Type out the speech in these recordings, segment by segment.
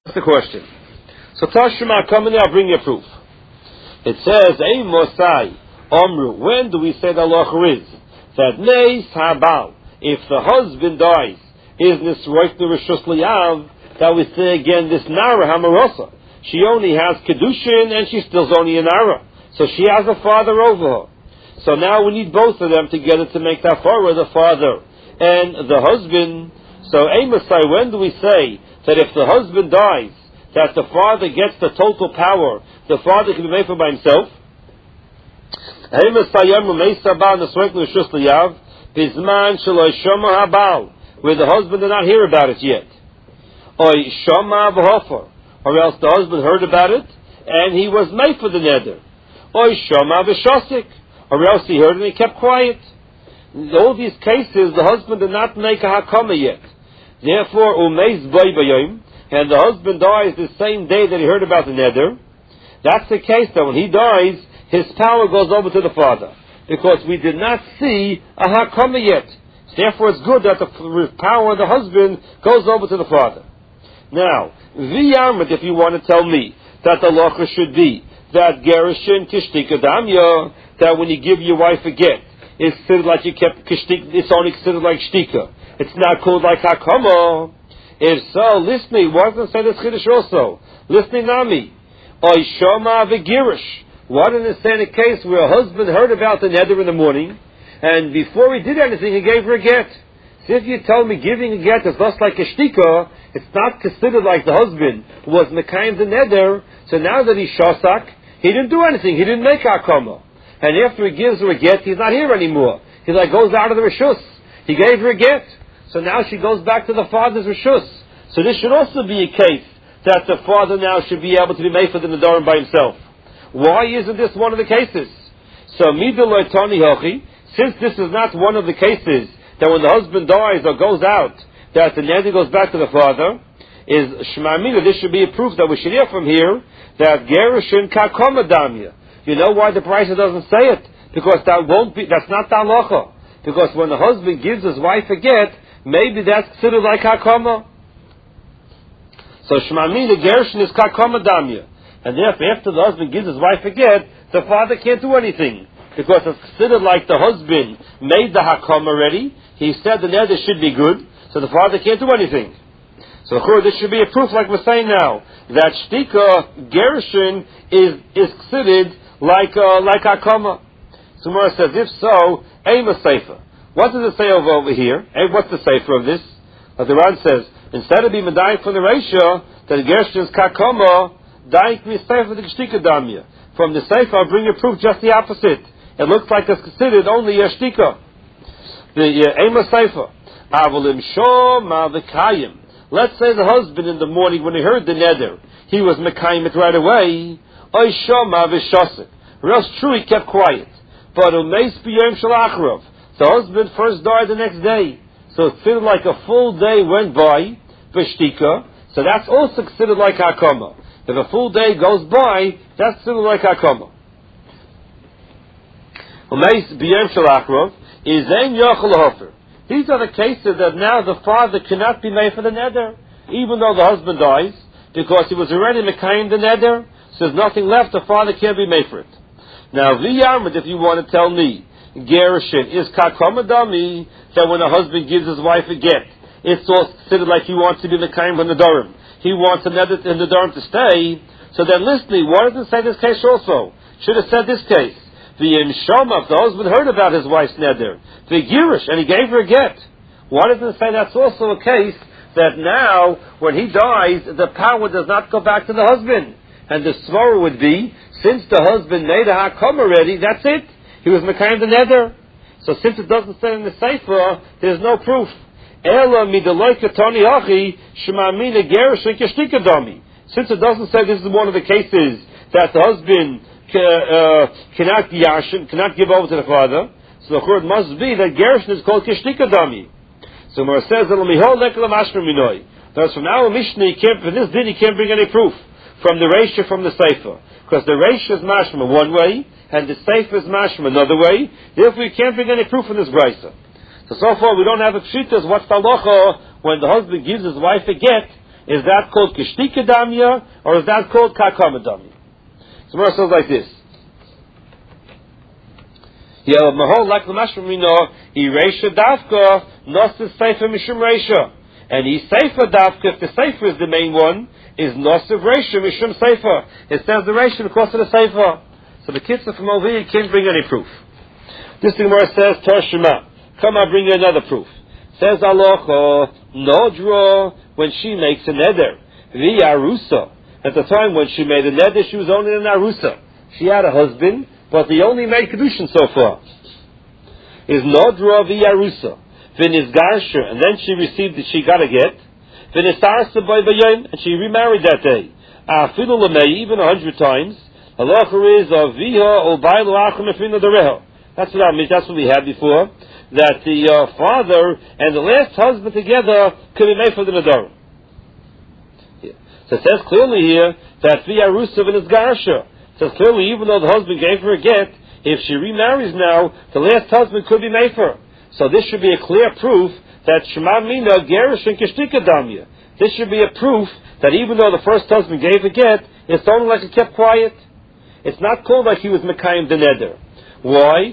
That's the question. So Tashma, come in there, I'll bring you proof. It says, Ein Mosai, Omru, when do we say the halacha is? That Neis Habal, if the husband dies, is Nisroik Rishus Liyav, that we say again, this Nara Hamarosa. She only has Kedushin and she's still only a Nara. So she has a father over her. So now we need both of them together to make that father the father and the husband. So Ein Mosai, when do we say that if the husband dies, that the father gets the total power, the father can be made for by himself? Where the husband did not hear about it yet. Or else the husband heard about it, and he was made for the neder. Or else he heard and he kept quiet. In all these cases, the husband did not make a hakama yet. Therefore, and the husband dies the same day that he heard about the neder. That's the case that when he dies, his power goes over to the father, because we did not see a hakama yet. Therefore, it's good that the power of the husband goes over to the father. Now, v'yamrit, if you want to tell me that the halacha should be that gerushin kishtika damya, that when you give your wife a get, it's considered like you kept kishtik, it's only considered like shtika. It's not called like hakama. If so, listening, why doesn't it say this chiddush also? Listening nami. Oy shoma v'girish. Why didn't it say in a case where a husband heard about the neder in the morning, and before he did anything, he gave her a get? So if you tell me giving a get is just like a shtika, it's not considered like the husband who was mekayim the neder, so now that he's shosak, he didn't do anything, he didn't make hakama. And after he gives her a get, he's not here anymore. He goes out of the rishus. He gave her a get. So now she goes back to the father's rishus. So this should also be a case that the father now should be able to be made for the nedarim by himself. Why isn't this one of the cases? So midulay tani hochi, since this is not one of the cases that when the husband dies or goes out, that the neder goes back to the father, is shmamina, this should be a proof that we should hear from here that gerushin kakoma damya. You know why the Brisa doesn't say it? Because that's not the halacha. Because when the husband gives his wife a get, maybe that's considered like hakama. So shmamina gerushin is kakoma damya. And therefore, after the husband gives his wife a get, the father can't do anything. Because it's considered like the husband made the hakam already. He said the neder should be good, so the father can't do anything. So this should be a proof, like we're saying now, that shtika gerushin is considered like hakama. So Gemara says, if so, aim a sefer. What does it say over here? What's the sefer of this? The Ran says, instead of being medayik from the ratio that gerushin is kakama, daik mi sefer the shtika damya. From the sefer, I'll bring you proof just the opposite. It looks like it's considered only a shtika. The Ema Seifa. Avolim Shom Mavekayim. Let's say the husband in the morning when he heard the neder, he was Mekayim it right away. Oy Shom Maveshosik. Or else true, he kept quiet. But Umeis B'Yom Shalachrov. The husband first died the next day. So it seemed like a full day went by, Veshtika. So that's also considered like Hakama. If a full day goes by, that's considered like Hakama. Umeis B'Yom Shalachrov. These are the cases that now the father cannot be made for the neder, even though the husband dies, because he was already mekayim the neder, so there's nothing left, the father can't be made for it. Now, v'yamid, if you want to tell me, gerushin is kakomadami, that when a husband gives his wife a get, it's all considered like he wants to be mekayim for the nedarim. He wants the neder and the nedarim to stay, so then listening, why doesn't it say this case also? Should have said this case. The Shoma, if the husband heard about his wife's neder, the Girish, and he gave her a get. Why doesn't it say that's also a case that now, when he dies, the power does not go back to the husband? And the svara would be, since the husband made a hakam already, that's it. He was mekayim the neder. So since it doesn't say in the sefer, there's no proof. Ela midaloi katoni achi shemamina gerish keshtika dami. Since it doesn't say this is one of the cases that the husband cannot give over to the father, so the word must be that gerushin is called kishtika dami. So Gemara says that thus from now Mishnah, for this din he can't bring any proof from the Reisha from the Sefer, because the Reisha is mashma one way and the Sefer is mashma another way. Therefore, we can't bring any proof in this brisa. So far we don't have a pshita. What's the halacha when the husband gives his wife a get Is that called Kishtika Damya, or is that called Kakama Damya? So Gemara says like this. Yeah, Mahol like the Mashmamino, he Reisha Davka, Noster Sefer Mishum Reisha. And he Sefer Davka, if the Sefer is the main one, is Noster Reisha Mishum Sefer. It says the Reisha because of the Sefer. So the kids from over here can't bring any proof. This Gemara says, Toshima, come I'll bring you another proof. Says Alocha, Nodra, when she makes a neder, Via Arusa. At the time when she made a neder, she was only an Arusa. She had a husband, but he only made Kedushin so far. Is Nodra Via Arusa. V'nizgarsha, and then she got a get. V'nisarsa by Bayim, and she remarried that day. Afidu Lamei, even 100 times. Halacha is of Viha or Bailu Achim Efina Dereha. That's what I mean. That's what we had before. That the father and the last husband together could be made for the Nadar. So it says clearly here that Via Rusav and Isgarsha. It says clearly, even though the husband gave her a get, if she remarries now, the last husband could be made for her. So this should be a clear proof that Shema Mina Gerish and Kishtika Damya. This should be a proof that even though the first husband gave a get, it's only like he kept quiet. It's not called like he was Mekayim the Neder. Why?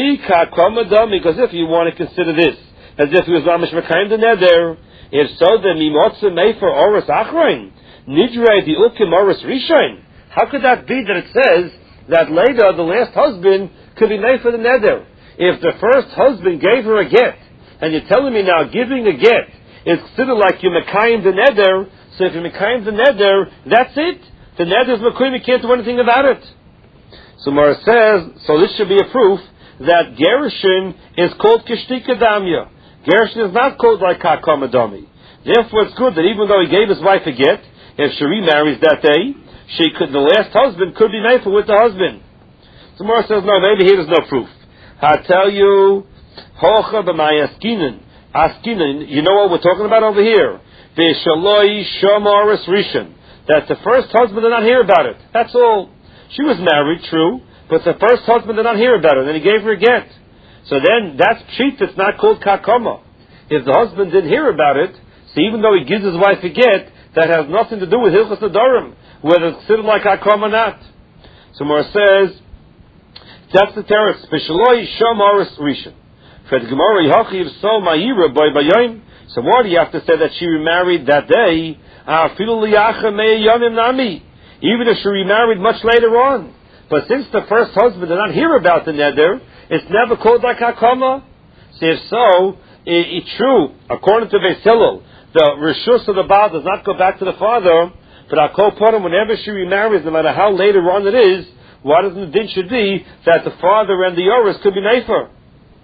Because if you want to consider this as if he was Mamish Mekayim the Neder, if so, then Mimotza Mefer Oris Achrein, Nidrei the Ukim Oris Rishain. How could that be that it says that later the last husband could be made for the Neder? If the first husband gave her a get, and you're telling me now giving a get is considered like you're Mekayim the Neder, so if you're Mekayim the Neder, that's it. The Neder is Mekayim, you can't do anything about it. So Mara says, so this should be a proof that Gerushin is called Kishtika Damya. Gerushin is not called like Kakama Dami. Therefore it's good that even though he gave his wife a get, if she remarries that day, the last husband could be made for with the husband. So Mara says, no, maybe here there's no proof. I tell you, Hocha b'may Askinan, you know what we're talking about over here? V'shaloi shomaris rishon. That the first husband did not hear about it. That's all. She was married, true, but the first husband did not hear about it, and he gave her a get. So then, that's cheat, that's not called kakama. If the husband didn't hear about it, so even though he gives his wife a get, that has nothing to do with Hilchas Nedarim, whether it's considered like kakama or not. So Mara says, that's the teretz. B'shaloi shomaris rishon. For the Gemara, Yachiv so ma'ira by bayim. So what do you have to say that she remarried that day? Afilu liyacha me'yanim nami. Even if she remarried much later on. But since the first husband did not hear about the neder, it's never called like hakama. So if so, it's true. According to Beis Hillel, the reshus of the Baal does not go back to the father. But Akol Podim, whenever she remarries, no matter how later on it is, what is the din should be that the father and the Oris could be neifer.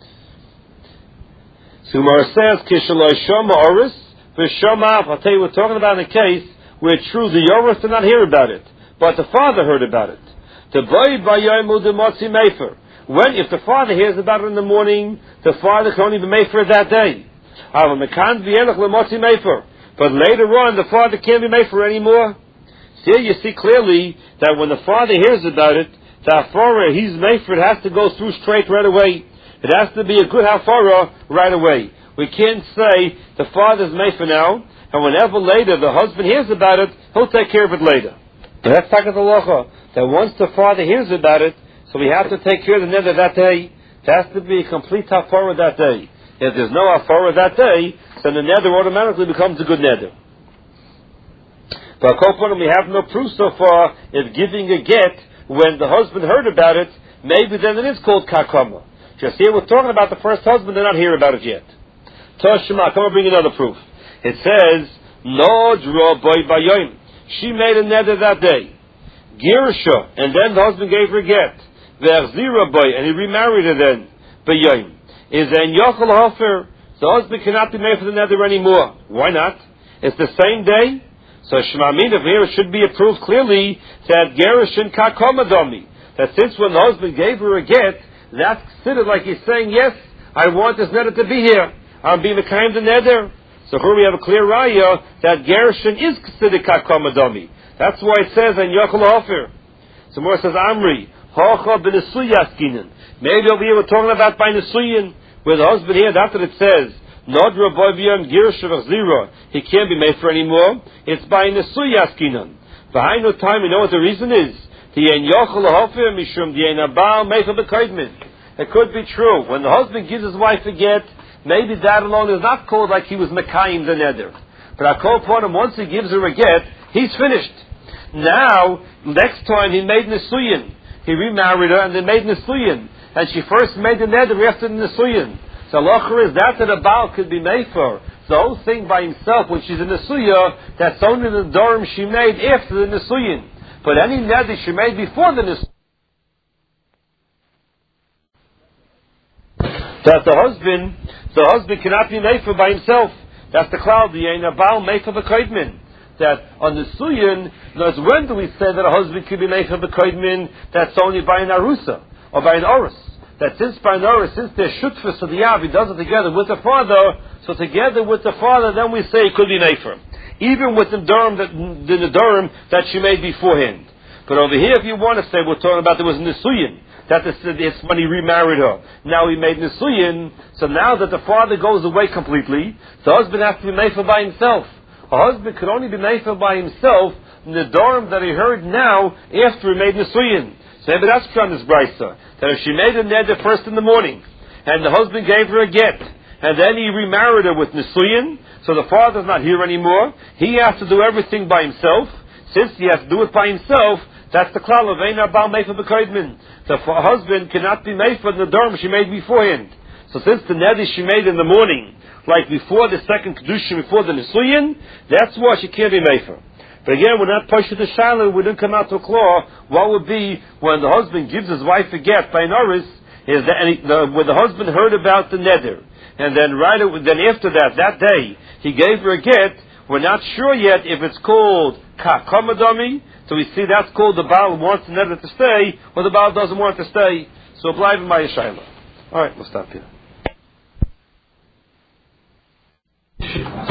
So Gemara says, Kishaloi Shoma Oris, V'Shoma. I'll tell you, we're talking about in a case where true the Oris did not hear about it, but the father heard about it. When, if the father hears about it in the morning, the father can only be mefer that day. But later on, the father can't be mefer anymore. So here you see clearly that when the father hears about it, the hafara, he's mefer, it has to go through straight right away. It has to be a good hafara right away. We can't say the father's mefer now, and whenever later the husband hears about it, he'll take care of it later. So that's Takat Halacha, that once the father hears about it, so we have to take care of the neder that day. It has to be a complete hafara that day. If there's no hafara that day, then the neder automatically becomes a good neder. But we have no proof so far if giving a get when the husband heard about it, maybe then it is called kakama. Just here we're talking about the first husband, they're not hear about it yet. Toshima, come and bring another proof. It says, No draw boy bayoim. She made a neder that day. Girsha, and then the husband gave her a get. Ve'achzira boy, and he remarried her then. Bayoim. Is then yochel hafer. The husband cannot be made for the neder anymore. Why not? It's the same day. So Shemamid of here should be approved clearly that Gerushin Kakomadomi. That since when the husband gave her a get, that's considered like he's saying, yes, I want this neder to be here. I'll be Mekayim the neder. So here we have a clear raya that Gerushin is considered Kakomadomi. That's why it says in Yochel Hofer. So more says Amri, Hocha b'nesuy askinen. Maybe over here we're talking about by nesuyin, where the husband here, that's what it says, Nodra Boiviyam Girshevach Zira, he can't be made for anymore. It's by Nesuy Askinan. Behind no time, you know what the reason is? It could be true. When the husband gives his wife a get, maybe that alone is not called like he was Mekayim the Neder. But I call upon him, once he gives her a get, he's finished. Now, next time he made Nesuyin. He remarried her and then made Nesuyin. And she first made the Neder after the Nesuyin. So Locher is that a Baal could be made for. The whole thing by himself, when she's in Nesuya, that's only the Durham she made after the Nesuyin. But any Neder she made before the Nesuyin, that the husband cannot be made for by himself. That's the cloud, the Ein Baal made for the Koidmin. That on the Suyin, when do we say that a husband can be made for the Koidmin? That's only by an Arusa, or by an Oris. That since by an Oris, since they're Shutfus of the Yav, he does it together with the father, so together with the father, then we say it could be made for him. Even with the Durham that she made beforehand. But over here, if you want to say, we're talking about there was Nisuyin. That it's when he remarried her. Now he made Nisuyin, so now that the father goes away completely, the husband has to be made for by himself. A husband could only be made for by himself in the Durham that he heard now after he made Nisuyin. So maybe that's from this Brisa. That if she made a neder first in the morning, and the husband gave her a get, and then he remarried her with Nisuyin, so the father's not here anymore, he has to do everything by himself. Since he has to do it by himself, that's the klal of Ein Baal Meifer B'Koidmin. The husband cannot be made for the Durham she made beforehand. So since the neder she made in the morning, like before the second Kedushin, before the Nisuyin, that's why she can't be made for. But again, we're not pushing the Shiloh, we didn't come out to a claw. What would be when the husband gives his wife a get by an Oris, is that when the husband heard about the neder, and then then after that day, he gave her a get, we're not sure yet if it's called Kakomadami, so we see that's called the Baal wants the neder to stay, or the Baal doesn't want to stay. So bleiben by Shiloh. Alright, we'll stop here.